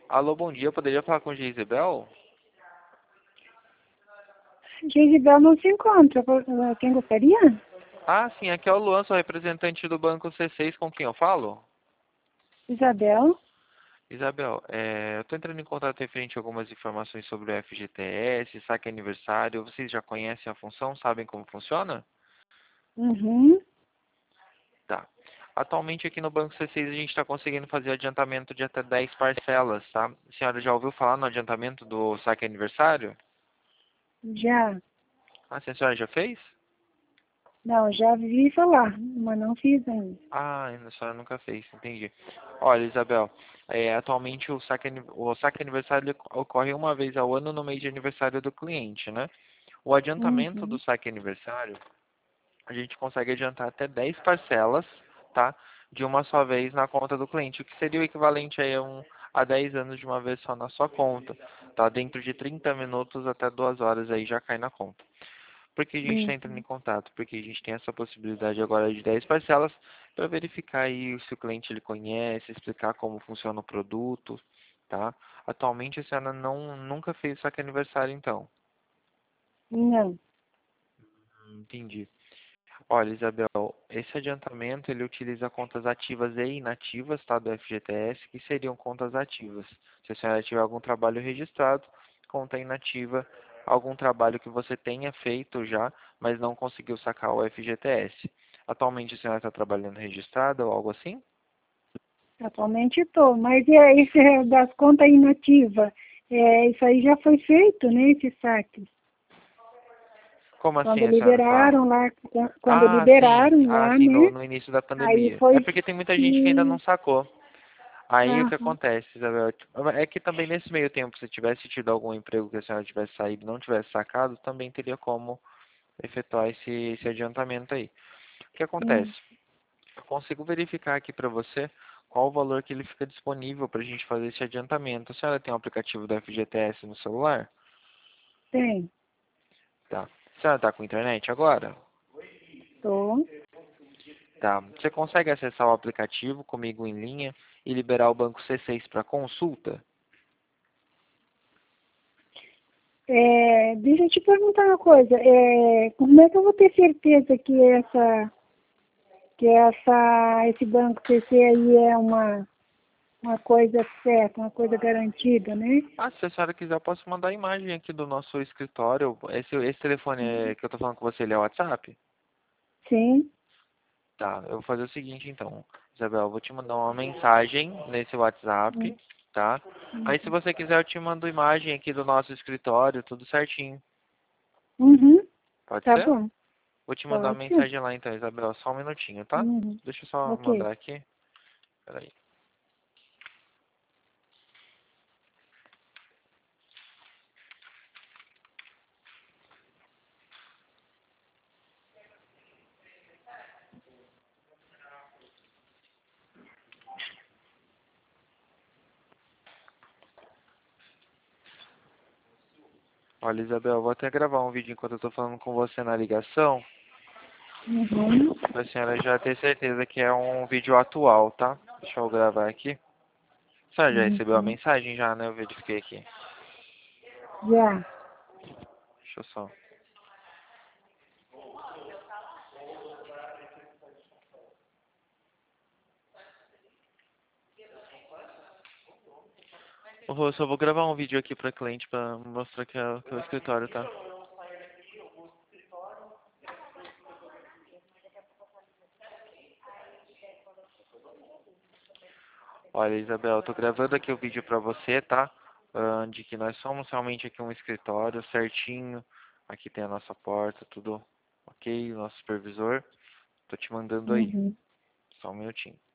Alô, bom dia. Eu poderia falar com Geisebel? Geisibel não se encontra. Quem gostaria? Ah, sim. Aqui é o Luan, sou representante do Banco C6, com quem eu falo? Isabel? Isabel, eu estou entrando em contato referente a algumas informações sobre o FGTS, saque aniversário. Vocês já conhecem a função? Sabem como funciona? Uhum. Tá. Atualmente aqui no Banco C6 a gente está conseguindo fazer adiantamento de até 10 parcelas, tá? A senhora já ouviu falar no adiantamento do saque aniversário? Já. Ah, sim, a senhora já fez? Não, já vi falar, mas não fiz ainda. Ah, ainda a senhora nunca fez, entendi. Olha, Isabel, atualmente o saque aniversário ele ocorre uma vez ao ano no mês de aniversário do cliente, né? O adiantamento do Uhum. saque aniversário, a gente consegue adiantar até 10 parcelas, tá? De uma só vez na conta do cliente, o que seria o equivalente aí a 10 anos de uma vez só na sua conta, tá? Dentro de 30 minutos até 2 horas aí já cai na conta. Por que a gente está entrando em Uhum. contato? Porque a gente tem essa possibilidade agora de 10 parcelas para verificar aí se o cliente ele conhece, explicar como funciona o produto, tá? Atualmente a senhora nunca fez saque aniversário então. Não. Entendi. Olha, Isabel, esse adiantamento ele utiliza contas ativas e inativas, tá, do FGTS, que seriam contas ativas. Se a senhora tiver algum trabalho registrado, conta inativa, algum trabalho que você tenha feito já, mas não conseguiu sacar o FGTS. Atualmente a senhora está trabalhando registrada ou algo assim? Atualmente estou, mas esse das contas inativas, isso aí já foi feito, né, esse saque. Como assim Quando a senhora fala? liberaram lá, quando Ah, sim, liberaram ah, lá, sim, né, no início da aí pandemia. É foi porque tem muita gente que ainda não sim. sacou. Aí o que Aham. acontece, Isabel? É que também nesse meio tempo, se tivesse tido algum emprego que a senhora tivesse saído e não tivesse sacado, também teria como efetuar esse adiantamento aí. O que acontece? Hum. Eu consigo verificar aqui para você qual o valor que ele fica disponível para a gente fazer esse adiantamento. A senhora tem o aplicativo do FGTS no celular? Tem. Tá. A senhora está com internet agora? Estou. Tá. Você consegue acessar o aplicativo comigo em linha e liberar o banco C6 para consulta? Deixa eu te perguntar uma coisa. Como é que eu vou ter certeza que esse banco CC aí é uma coisa certa, uma coisa garantida, né? Ah, se a senhora quiser, eu posso mandar a imagem aqui do nosso escritório. Esse telefone que eu tô falando com você, ele é o WhatsApp? Sim. Tá, eu vou fazer o seguinte então, Isabel, eu vou te mandar uma mensagem nesse WhatsApp, Hum. tá? Aí se você quiser, eu te mando imagem aqui do nosso escritório, tudo certinho. Uhum. Pode Tá ser? bom. Vou te mandar uma Pode ser. mensagem lá então, Isabel, só um minutinho, tá? Uhum. Deixa eu só Ok. mandar aqui. Peraí. Olha, Isabel, eu vou até gravar um vídeo enquanto eu tô falando com você na ligação, Uhum. pra senhora já ter certeza que é um vídeo atual, tá? Deixa eu gravar aqui. A senhora já recebeu a Uhum. mensagem já, né? Eu verifiquei aqui. Já. Deixa eu só. Eu só vou gravar um vídeo aqui pra cliente pra mostrar que é o escritório, tá? Olha, Isabel, eu tô gravando aqui o vídeo pra você, tá? De que nós somos realmente aqui um escritório certinho. Aqui tem a nossa porta, tudo ok, o nosso supervisor. Tô te mandando aí. Uhum. Só um minutinho.